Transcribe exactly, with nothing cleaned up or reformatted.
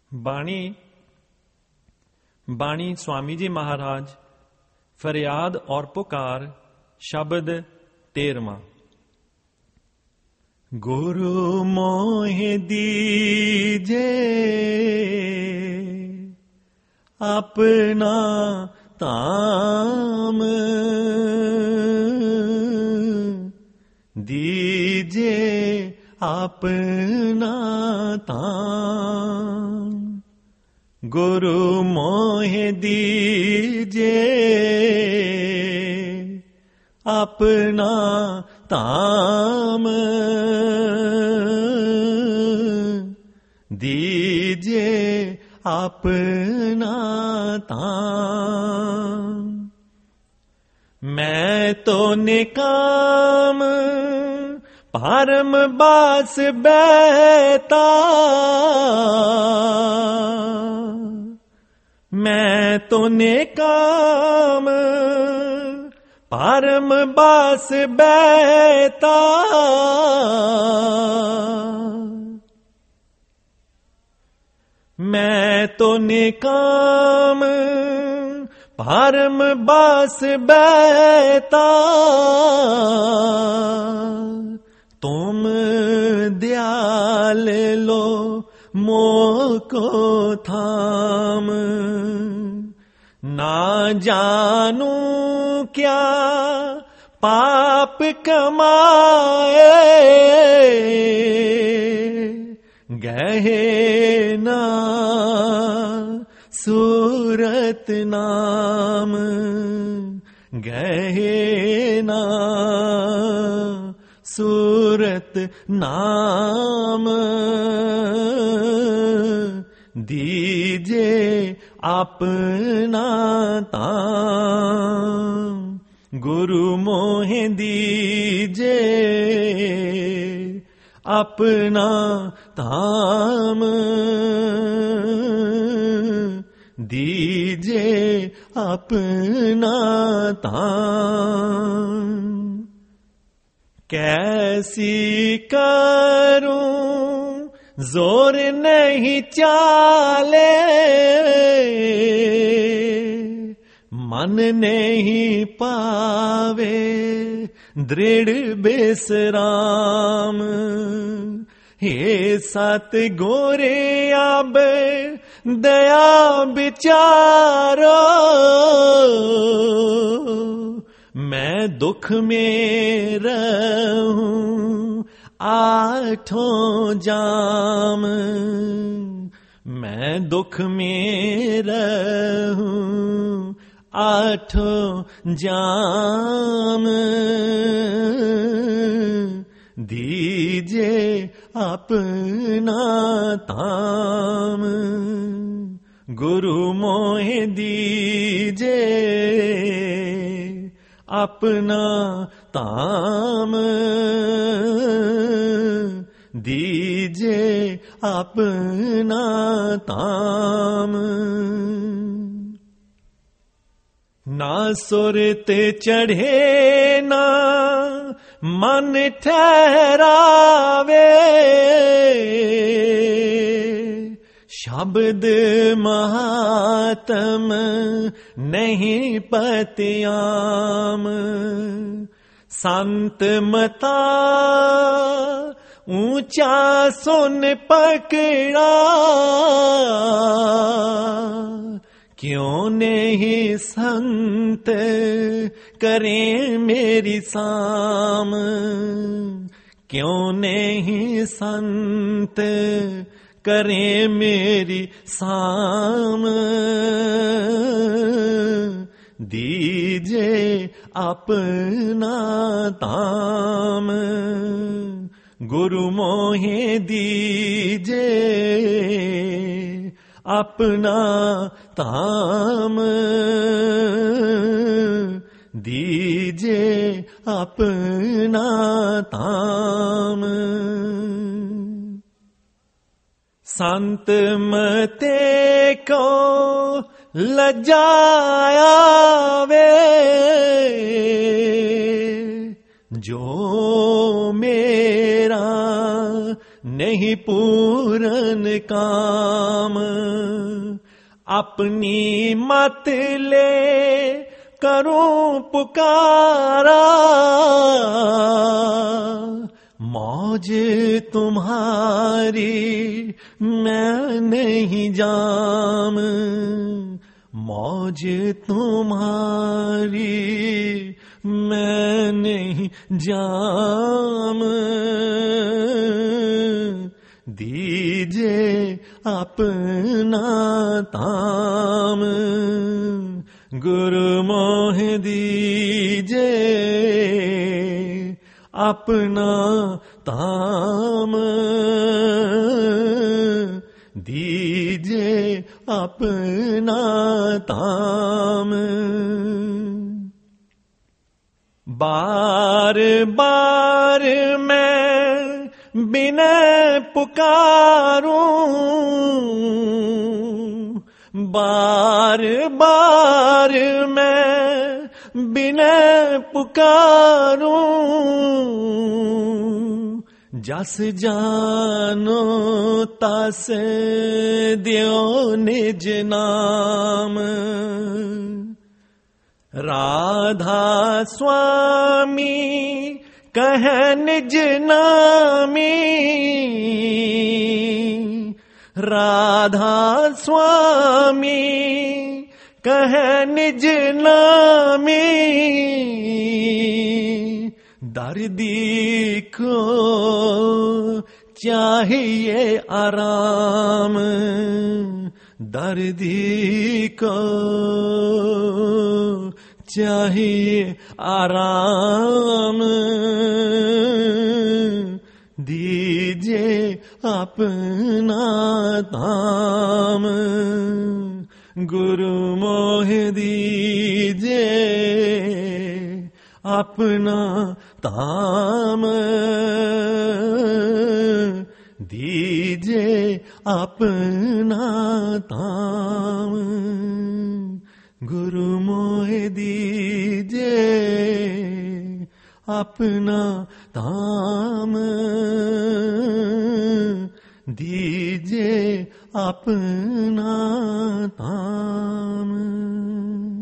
बाणी बाणी स्वामी जी महाराज फरियाद और पुकार शब्द तेरवा। गुरु मोहि दीजे अपना ताम, दीजे अपना ताम। गुरु मोहि दीजे अपना ताम, दीजे अपना ताम। मैं तो निकाम परम बास बैता, मैं तो निकाम परम बास बैता। मैं तो निकाम परम बास बैता, तुम दयाल लो मोको थाम। ना जानू क्या पाप कमाए, गहे ना सूरत नाम, गहे ना सूरत नाम। दीजे अपना ताम, गुरु मोहि दीजे अपना ताम, दीजे अपना ताम। कैसी करूं जोर नहीं चाले, मन नहीं पावे दृढ़ विश्राम। हे सत गोरे अब दया विचारो, मैं दुख में रहूं आठों जाम। मैं दुख में रहूं आठों जाम, दीजे अपना ताम। गुरु मोहि दीजे अपना ताम, दीजे अपना ताम। ना सुरत चढ़े ना मन ठहरावे, शब्द महात्म नहीं पतियाम। संत मता ऊंचा सुन पकड़ा, क्यों नहीं संत करें मेरी साम। क्यों नहीं संत करें मेरी साम। दीजे अपना ताम, गुरु मोहि दीजे अपना ताम। दीजे अपना ताम। संत मते को लजाया वे, जो मेरा नहीं पूरन काम। अपनी मत ले करूं पुकारा, मौज तुम्हारी मैं नहीं जाम। मौज तुम्हारी मैं नहीं जाम। दीजे अपना ताम, गुरु मोह दीजे अपना ताम। दीजे अपना ताम। बार बार मैं बिनय पुकारूं, बार बार मैं बिनय पुकारूं। जस जानो तस दियो निज नाम। राधा स्वामी कह निज नामी, राधा स्वामी कह निज नामी। दर्दी को चाहिए आराम, दर्दी को चाहिए आराम। दीजे अपना ताम, गुरु मोह दीजे अपना ताम। दीजे अपना ताम, गुरु मोह दीजे अपना ताम। दीजे अपना ताम।